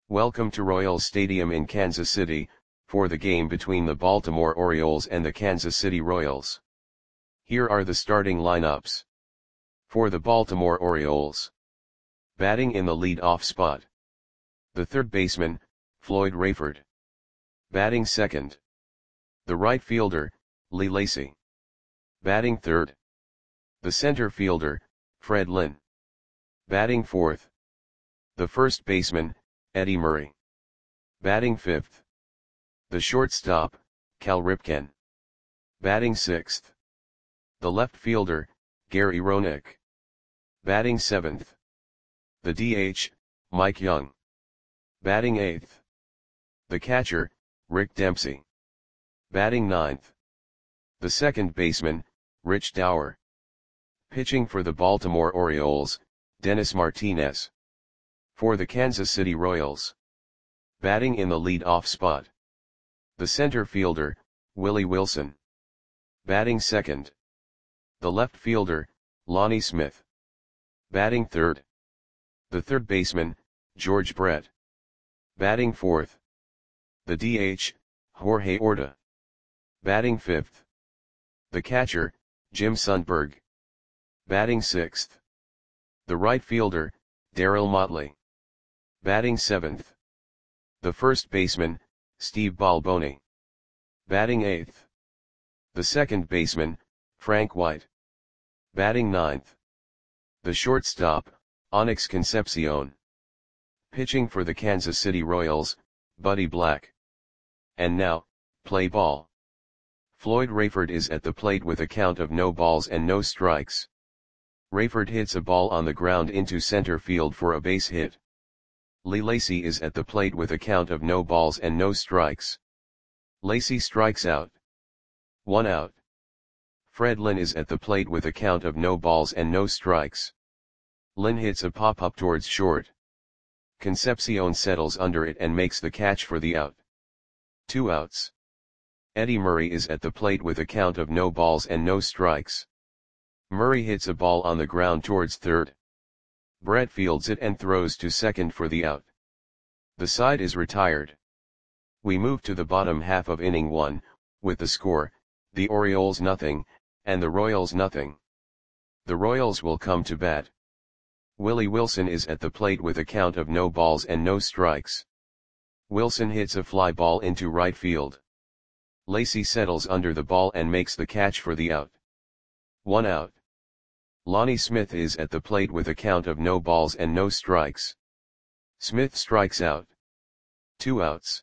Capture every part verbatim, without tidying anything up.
Welcome to Royals Stadium in Kansas City, for the game between the Baltimore Orioles and the Kansas City Royals. Here are the starting lineups. For the Baltimore Orioles. Batting in the lead-off spot. The third baseman, Floyd Rayford. Batting second. The right fielder, Lee Lacy. Batting third. The center fielder, Fred Lynn. Batting fourth. The first baseman, Eddie Murray. Batting fifth. The shortstop, Cal Ripken. Batting sixth. The left fielder, Gary Roenick. Batting seventh. The D H, Mike Young. Batting eighth. The catcher, Rick Dempsey. Batting ninth. The second baseman, Rich Dauer. Pitching for the Baltimore Orioles, Dennis Martinez. For the Kansas City Royals. Batting in the lead-off spot. The center fielder, Willie Wilson. Batting second. The left fielder, Lonnie Smith. Batting third. The third baseman, George Brett. Batting fourth. The D H, Jorge Orta. Batting fifth. The catcher, Jim Sundberg. Batting sixth. The right fielder, Darryl Motley. Batting seventh. The first baseman, Steve Balboni. Batting eighth. The second baseman, Frank White. Batting ninth. The shortstop, Onyx Concepcion. Pitching for the Kansas City Royals, Buddy Black. And now, play ball. Floyd Rayford is at the plate with a count of no balls and no strikes. Rayford hits a ball on the ground into center field for a base hit. Lee Lacy is at the plate with a count of no balls and no strikes. Lacy strikes out. One out. Fred Lynn is at the plate with a count of no balls and no strikes. Lynn hits a pop-up towards short. Concepcion settles under it and makes the catch for the out. Two outs. Eddie Murray is at the plate with a count of no balls and no strikes. Murray hits a ball on the ground towards third. Brett fields it and throws to second for the out. The side is retired. We move to the bottom half of inning one, with the score, the Orioles nothing, and the Royals nothing. The Royals will come to bat. Willie Wilson is at the plate with a count of no balls and no strikes. Wilson hits a fly ball into right field. Lacy settles under the ball and makes the catch for the out. One out. Lonnie Smith is at the plate with a count of no balls and no strikes. Smith strikes out. Two outs.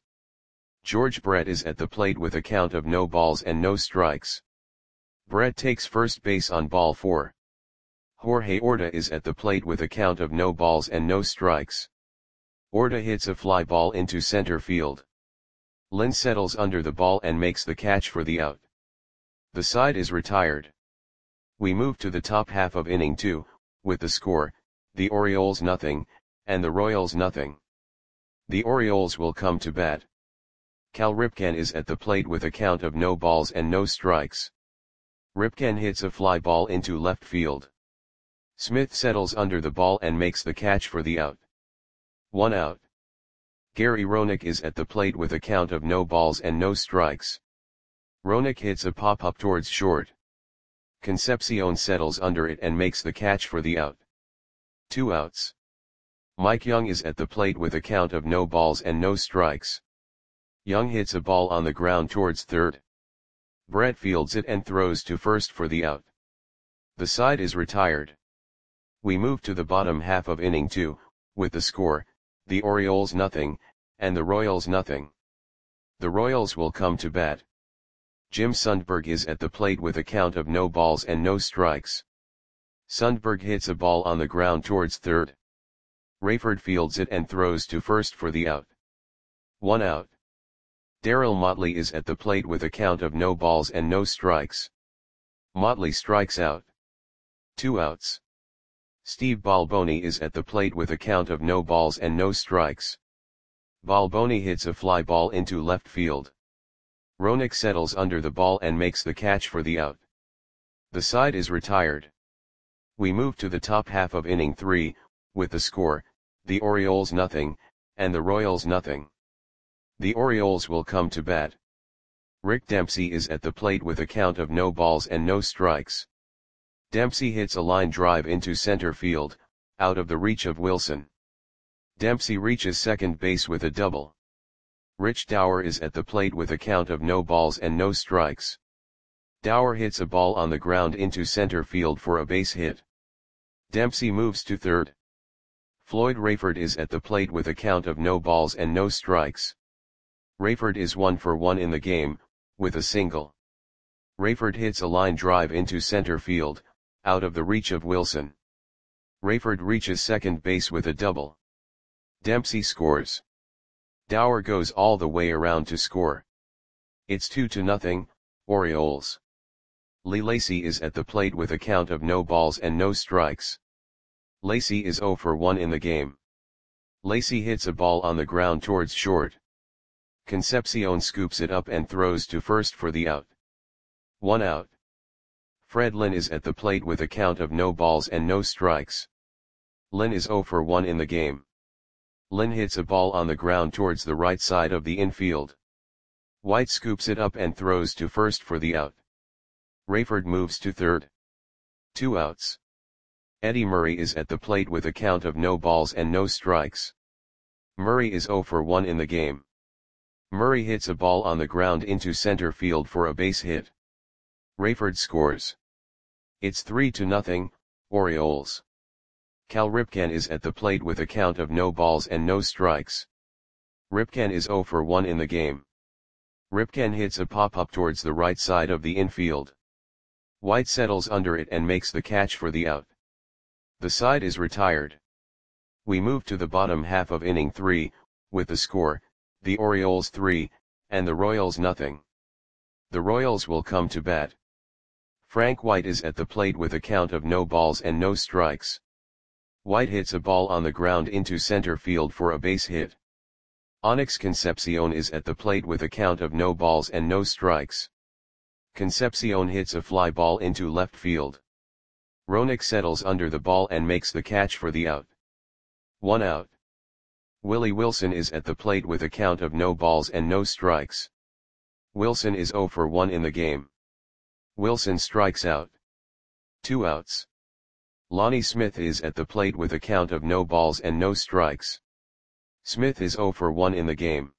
George Brett is at the plate with a count of no balls and no strikes. Brett takes first base on ball four. Jorge Orta is at the plate with a count of no balls and no strikes. Orta hits a fly ball into center field. Lynn settles under the ball and makes the catch for the out. The side is retired. We move to the top half of inning two, with the score, the Orioles nothing, and the Royals nothing. The Orioles will come to bat. Cal Ripken is at the plate with a count of no balls and no strikes. Ripken hits a fly ball into left field. Smith settles under the ball and makes the catch for the out. One out. Gary Roenick is at the plate with a count of no balls and no strikes. Roenick hits a pop-up towards short. Concepcion settles under it and makes the catch for the out. Two outs. Mike Young is at the plate with a count of no balls and no strikes. Young hits a ball on the ground towards third. Brett fields it and throws to first for the out. The side is retired. We move to the bottom half of inning two, with the score, the Orioles nothing, and the Royals nothing. The Royals will come to bat. Jim Sundberg is at the plate with a count of no balls and no strikes. Sundberg hits a ball on the ground towards third. Rayford fields it and throws to first for the out. One out. Darryl Motley is at the plate with a count of no balls and no strikes. Motley strikes out. Two outs. Steve Balboni is at the plate with a count of no balls and no strikes. Balboni hits a fly ball into left field. Roenick settles under the ball and makes the catch for the out. The side is retired. We move to the top half of inning three, with the score, the Orioles nothing, and the Royals nothing. The Orioles will come to bat. Rick Dempsey is at the plate with a count of no balls and no strikes. Dempsey hits a line drive into center field, out of the reach of Wilson. Dempsey reaches second base with a double. Rich Dauer is at the plate with a count of no balls and no strikes. Dauer hits a ball on the ground into center field for a base hit. Dempsey moves to third. Floyd Rayford is at the plate with a count of no balls and no strikes. Rayford is one for one in the game, with a single. Rayford hits a line drive into center field, out of the reach of Wilson. Rayford reaches second base with a double. Dempsey scores. Dauer goes all the way around to score. It's two to nothing, Orioles. Lee Lacy is at the plate with a count of no balls and no strikes. Lacy is zero for one in the game. Lacy hits a ball on the ground towards short. Concepcion scoops it up and throws to first for the out. One out. Fred Lynn is at the plate with a count of no balls and no strikes. Lynn is zero for one in the game. Lynn hits a ball on the ground towards the right side of the infield. White scoops it up and throws to first for the out. Rayford moves to third. Two outs. Eddie Murray is at the plate with a count of no balls and no strikes. Murray is zero for one in the game. Murray hits a ball on the ground into center field for a base hit. Rayford scores. It's three to nothing, Orioles. Cal Ripken is at the plate with a count of no balls and no strikes. Ripken is zero for one in the game. Ripken hits a pop-up towards the right side of the infield. White settles under it and makes the catch for the out. The side is retired. We move to the bottom half of inning three, with the score, the Orioles three, and the Royals nothing. The Royals will come to bat. Frank White is at the plate with a count of no balls and no strikes. White hits a ball on the ground into center field for a base hit. Onyx Concepcion is at the plate with a count of no balls and no strikes. Concepcion hits a fly ball into left field. Roenick settles under the ball and makes the catch for the out. One out. Willie Wilson is at the plate with a count of no balls and no strikes. Wilson is zero for one in the game. Wilson strikes out. Two outs. Lonnie Smith is at the plate with a count of no balls and no strikes. Smith is zero for one in the game.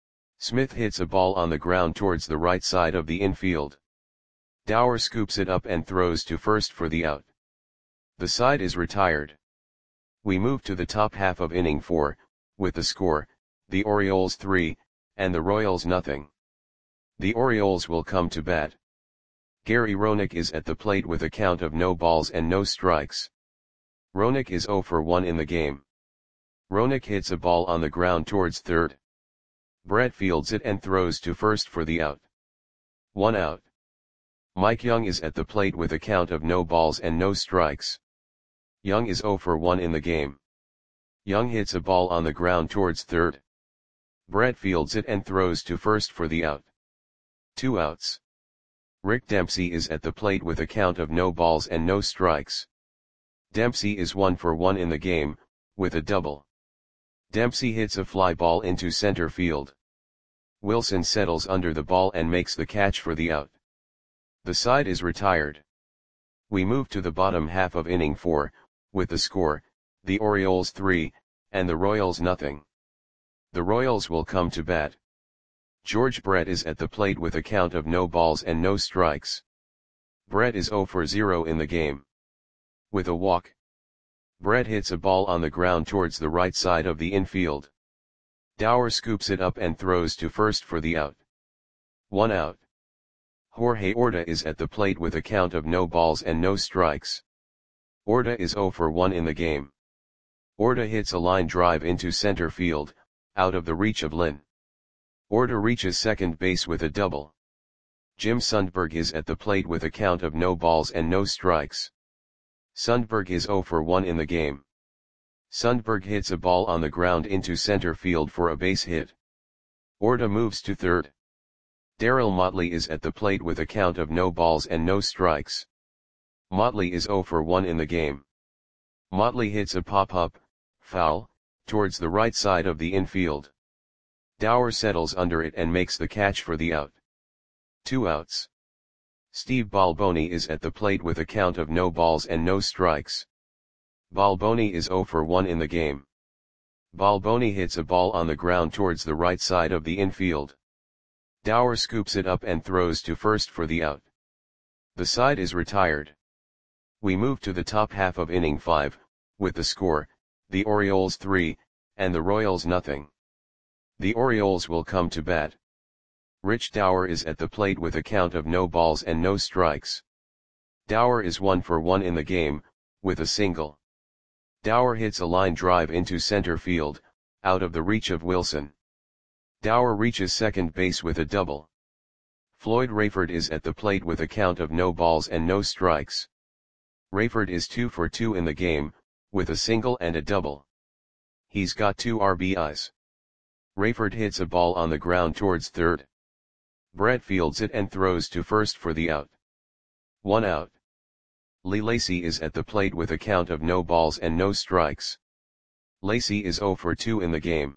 Smith hits a ball on the ground towards the right side of the infield. Dauer scoops it up and throws to first for the out. The side is retired. We move to the top half of inning four, with the score, the Orioles three, and the Royals nothing. The Orioles will come to bat. Gary Roenick is at the plate with a count of no balls and no strikes. Roenick is zero for one in the game. Roenick hits a ball on the ground towards third. Brett fields it and throws to first for the out. One out. Mike Young is at the plate with a count of no balls and no strikes. Young is zero for one in the game. Young hits a ball on the ground towards third. Brett fields it and throws to first for the out. Two outs. Rick Dempsey is at the plate with a count of no balls and no strikes. Dempsey is one for one in the game, with a double. Dempsey hits a fly ball into center field. Wilson settles under the ball and makes the catch for the out. The side is retired. We move to the bottom half of inning four, with the score, the Orioles three, and the Royals nothing. The Royals will come to bat. George Brett is at the plate with a count of no balls and no strikes. Brett is zero for zero in the game. With a walk. Brett hits a ball on the ground towards the right side of the infield. Dauer scoops it up and throws to first for the out. One out. Jorge Orta is at the plate with a count of no balls and no strikes. Orta is zero for one in the game. Orta hits a line drive into center field, out of the reach of Lynn. Orta reaches second base with a double. Jim Sundberg is at the plate with a count of no balls and no strikes. Sundberg is zero for one in the game. Sundberg hits a ball on the ground into center field for a base hit. Orta moves to third. Darryl Motley is at the plate with a count of no balls and no strikes. Motley is zero for one in the game. Motley hits a pop-up, foul, towards the right side of the infield. Dower settles under it and makes the catch for the out. Two outs. Steve Balboni is at the plate with a count of no balls and no strikes. Balboni is zero for one in the game. Balboni hits a ball on the ground towards the right side of the infield. Dower scoops it up and throws to first for the out. The side is retired. We move to the top half of inning five, with the score, the Orioles three, and the Royals nothing. The Orioles will come to bat. Rich Dower is at the plate with a count of no balls and no strikes. Dower is one for one in the game, with a single. Dower hits a line drive into center field, out of the reach of Wilson. Dower reaches second base with a double. Floyd Rayford is at the plate with a count of no balls and no strikes. Rayford is two for two in the game, with a single and a double. He's got two R B Is. Rayford hits a ball on the ground towards third. Brett fields it and throws to first for the out. One out. Lee Lacy is at the plate with a count of no balls and no strikes. Lacy is zero for two in the game.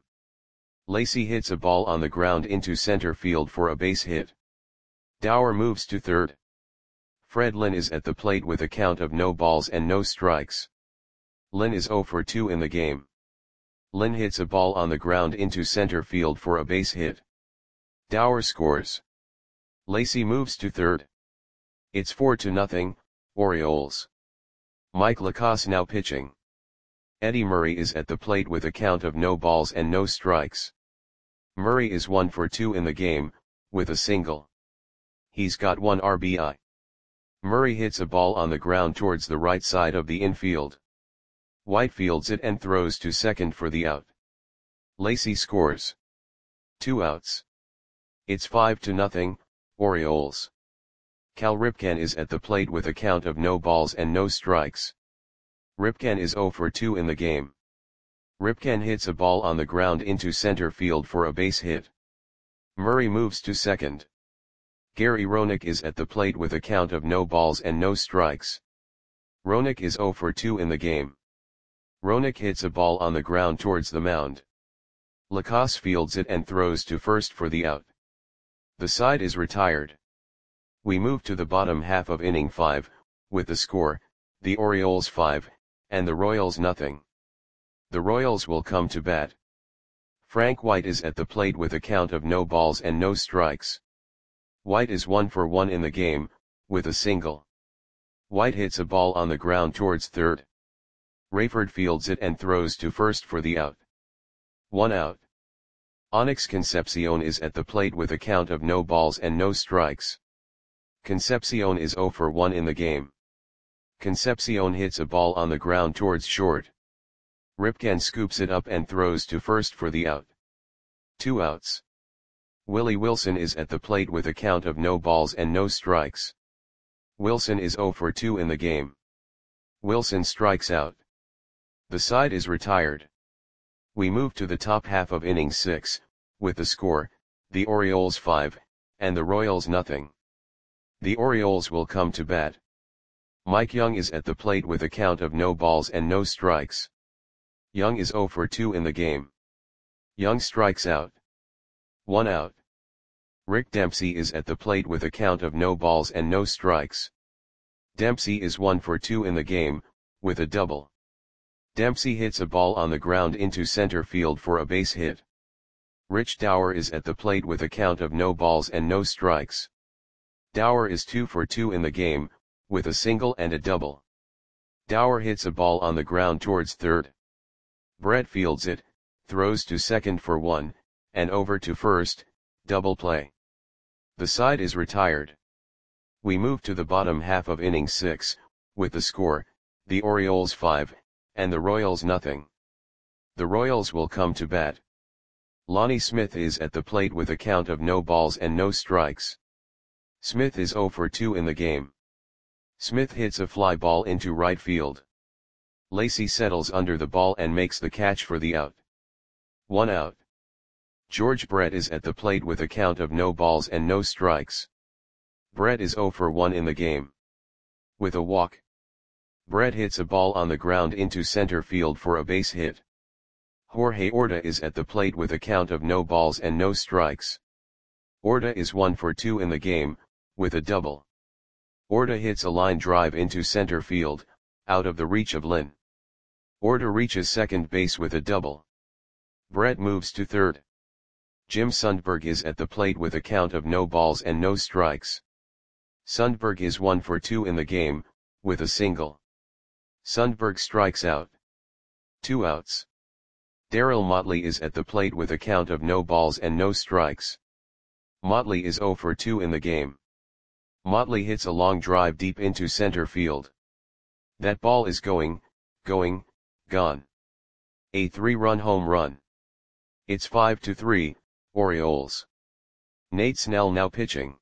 Lacy hits a ball on the ground into center field for a base hit. Dower moves to third. Fred Lynn is at the plate with a count of no balls and no strikes. Lynn is zero for two in the game. Lynn hits a ball on the ground into center field for a base hit. Dower scores. Lacy moves to third. It's four to nothing, Orioles. Mike Lacasse now pitching. Eddie Murray is at the plate with a count of no balls and no strikes. Murray is one for two in the game, with a single. He's got one R B I. Murray hits a ball on the ground towards the right side of the infield. White fields it and throws to second for the out. Lacy scores. Two outs. It's five to nothing, Orioles. Cal Ripken is at the plate with a count of no balls and no strikes. Ripken is zero for two in the game. Ripken hits a ball on the ground into center field for a base hit. Murray moves to second. Gary Roenick is at the plate with a count of no balls and no strikes. Roenick is zero for two in the game. Roenick hits a ball on the ground towards the mound. Lacasse fields it and throws to first for the out. The side is retired. We move to the bottom half of inning five, with the score, the Orioles five, and the Royals nothing. The Royals will come to bat. Frank White is at the plate with a count of no balls and no strikes. White is one for one in the game, with a single. White hits a ball on the ground towards third. Rayford fields it and throws to first for the out. One out. Onyx Concepcion is at the plate with a count of no balls and no strikes. Concepcion is zero for one in the game. Concepcion hits a ball on the ground towards short. Ripken scoops it up and throws to first for the out. Two outs. Willie Wilson is at the plate with a count of no balls and no strikes. Wilson is zero for two in the game. Wilson strikes out. The side is retired. We move to the top half of inning six, with the score, the Orioles five, and the Royals nothing. The Orioles will come to bat. Mike Young is at the plate with a count of no balls and no strikes. Young is zero for two in the game. Young strikes out. One out. Rick Dempsey is at the plate with a count of no balls and no strikes. Dempsey is one for two in the game, with a double. Dempsey hits a ball on the ground into center field for a base hit. Rich Dower is at the plate with a count of no balls and no strikes. Dower is two for two in the game, with a single and a double. Dower hits a ball on the ground towards third. Brett fields it, throws to second for one, and over to first, double play. The side is retired. We move to the bottom half of inning six, with the score, the Orioles five, and the Royals nothing. The Royals will come to bat. Lonnie Smith is at the plate with a count of no balls and no strikes. Smith is zero for two in the game. Smith hits a fly ball into right field. Lacy settles under the ball and makes the catch for the out. One out. George Brett is at the plate with a count of no balls and no strikes. Brett is zero for one in the game. With a walk. Brett hits a ball on the ground into center field for a base hit. Jorge Orta is at the plate with a count of no balls and no strikes. Orta is one for two in the game, with a double. Orta hits a line drive into center field, out of the reach of Lynn. Orta reaches second base with a double. Brett moves to third. Jim Sundberg is at the plate with a count of no balls and no strikes. Sundberg is one for two in the game, with a single. Sundberg strikes out. Two outs. Darryl Motley is at the plate with a count of no balls and no strikes. Motley is zero for two in the game. Motley hits a long drive deep into center field. That ball is going, going, gone. A three-run home run. It's five to three, Orioles. Nate Snell now pitching.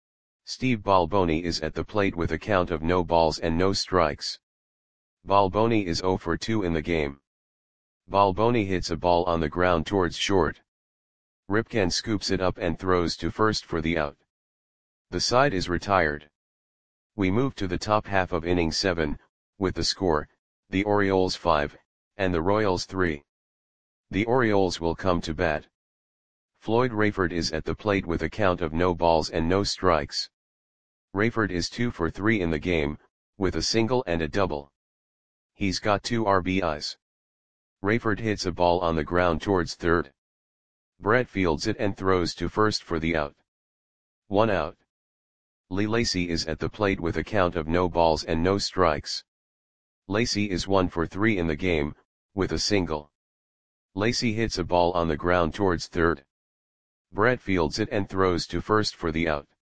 Steve Balboni is at the plate with a count of no balls and no strikes. Balboni is zero for two in the game. Balboni hits a ball on the ground towards short. Ripken scoops it up and throws to first for the out. The side is retired. We move to the top half of inning seven, with the score, the Orioles five, and the Royals three. The Orioles will come to bat. Floyd Rayford is at the plate with a count of no balls and no strikes. Rayford is two for three in the game, with a single and a double. He's got two R B Is. Rayford hits a ball on the ground towards third. Brett fields it and throws to first for the out. One out. Lee Lacy is at the plate with a count of no balls and no strikes. Lacy is one for three in the game, with a single. Lacy hits a ball on the ground towards third. Brett fields it and throws to first for the out.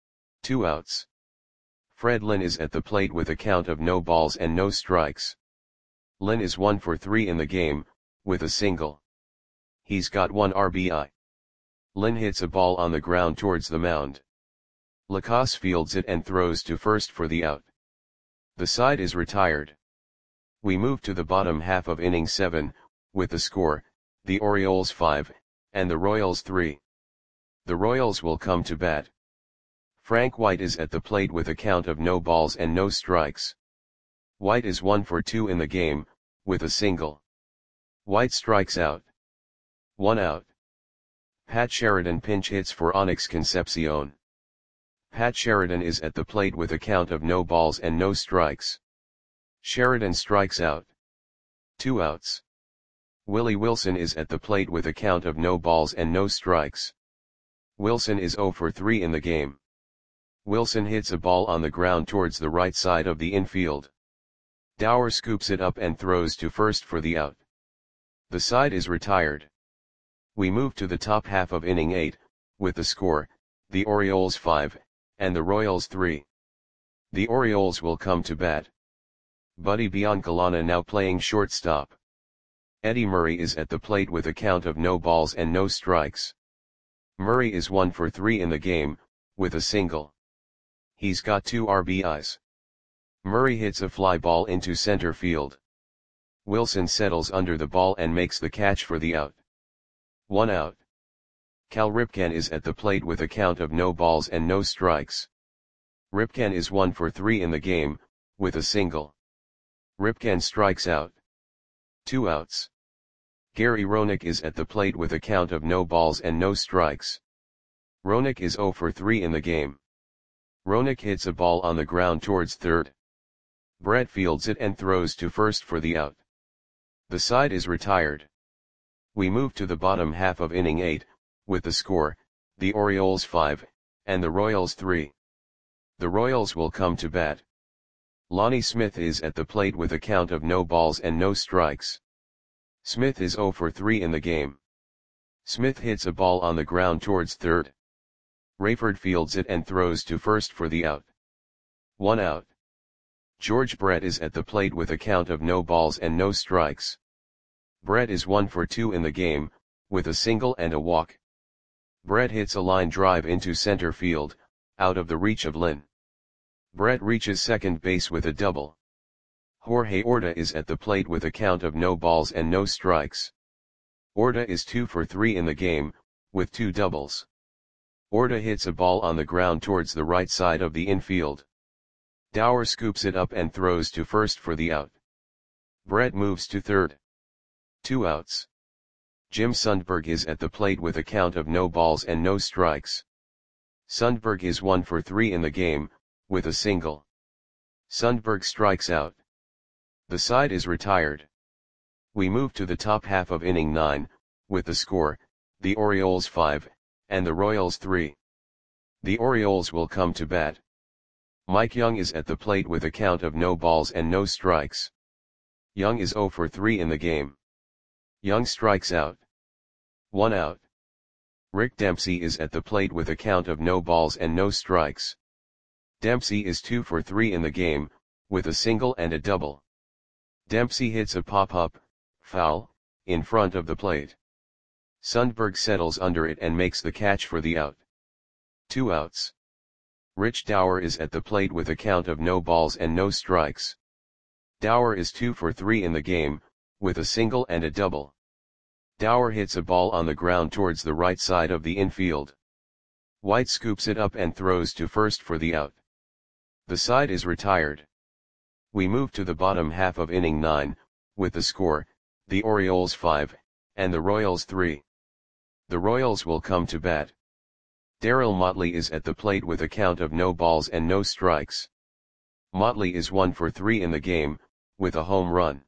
Two outs. Fred Lynn is at the plate with a count of no balls and no strikes. Lynn is one for three in the game, with a single. He's got one R B I. Lynn hits a ball on the ground towards the mound. Lacasse fields it and throws to first for the out. The side is retired. We move to the bottom half of inning seven, with the score, the Orioles five, and the Royals three. The Royals will come to bat. Frank White is at the plate with a count of no balls and no strikes. White is one for two in the game, with a single. White strikes out. One out. Pat Sheridan pinch hits for Onyx Concepcion. Pat Sheridan is at the plate with a count of no balls and no strikes. Sheridan strikes out. Two outs. Willie Wilson is at the plate with a count of no balls and no strikes. Wilson is zero for three in the game. Wilson hits a ball on the ground towards the right side of the infield. Dower scoops it up and throws to first for the out. The side is retired. We move to the top half of inning eight, with the score, the Orioles five, and the Royals three. The Orioles will come to bat. Buddy Biancalana now playing shortstop. Eddie Murray is at the plate with a count of no balls and no strikes. Murray is one for three in the game, with a single. He's got two R B Is. Murray hits a fly ball into center field. Wilson settles under the ball and makes the catch for the out. One out. Cal Ripken is at the plate with a count of no balls and no strikes. Ripken is one for three in the game, with a single. Ripken strikes out. Two outs. Gary Roenick is at the plate with a count of no balls and no strikes. Roenick is zero for three in the game. Roenick hits a ball on the ground towards third. Brett fields it and throws to first for the out. The side is retired. We move to the bottom half of inning eight, with the score, the Orioles five, and the Royals three. The Royals will come to bat. Lonnie Smith is at the plate with a count of no balls and no strikes. Smith is zero for three in the game. Smith hits a ball on the ground towards third. Rayford fields it and throws to first for the out. One out. George Brett is at the plate with a count of no balls and no strikes. Brett is one for two in the game, with a single and a walk. Brett hits a line drive into center field, out of the reach of Lynn. Brett reaches second base with a double. Jorge Orta is at the plate with a count of no balls and no strikes. Orta is two for three in the game, with two doubles. Orta hits a ball on the ground towards the right side of the infield. Dower scoops it up and throws to first for the out. Brett moves to third. Two outs. Jim Sundberg is at the plate with a count of no balls and no strikes. Sundberg is one for three in the game, with a single. Sundberg strikes out. The side is retired. We move to the top half of inning nine, with the score, the Orioles five, and the Royals three. The Orioles will come to bat. Mike Young is at the plate with a count of no balls and no strikes. Young is zero for three in the game. Young strikes out. One out. Rick Dempsey is at the plate with a count of no balls and no strikes. Dempsey is two for three in the game, with a single and a double. Dempsey hits a pop-up, foul, in front of the plate. Sundberg settles under it and makes the catch for the out. Two outs. Rich Dauer is at the plate with a count of no balls and no strikes. Dauer is two for three in the game, with a single and a double. Dauer hits a ball on the ground towards the right side of the infield. White scoops it up and throws to first for the out. The side is retired. We move to the bottom half of inning nine, with the score, the Orioles five, and the Royals three. The Royals will come to bat. Darryl Motley is at the plate with a count of no balls and no strikes. Motley is one for three in the game, with a home run.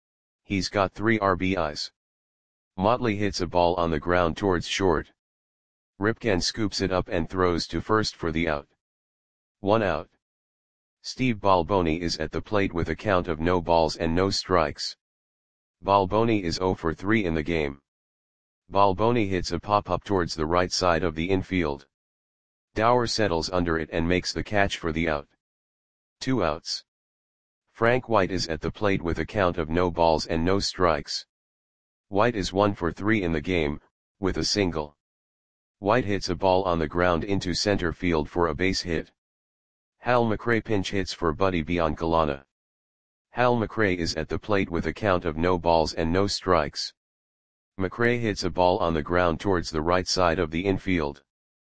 He's got three R B Is. Motley hits a ball on the ground towards short. Ripken scoops it up and throws to first for the out. One out. Steve Balboni is at the plate with a count of no balls and no strikes. Balboni is zero for three in the game. Balboni hits a pop-up towards the right side of the infield. Dauer settles under it and makes the catch for the out. Two outs. Frank White is at the plate with a count of no balls and no strikes. White is one for three in the game, with a single. White hits a ball on the ground into center field for a base hit. Hal McRae pinch hits for Buddy Biancalana. Hal McRae is at the plate with a count of no balls and no strikes. McRae hits a ball on the ground towards the right side of the infield.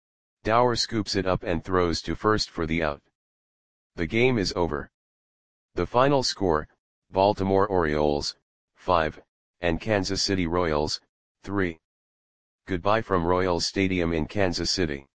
Dauer scoops it up and throws to first for the out. The game is over. The final score, Baltimore Orioles, five, and Kansas City Royals, three. Goodbye from Royals Stadium in Kansas City.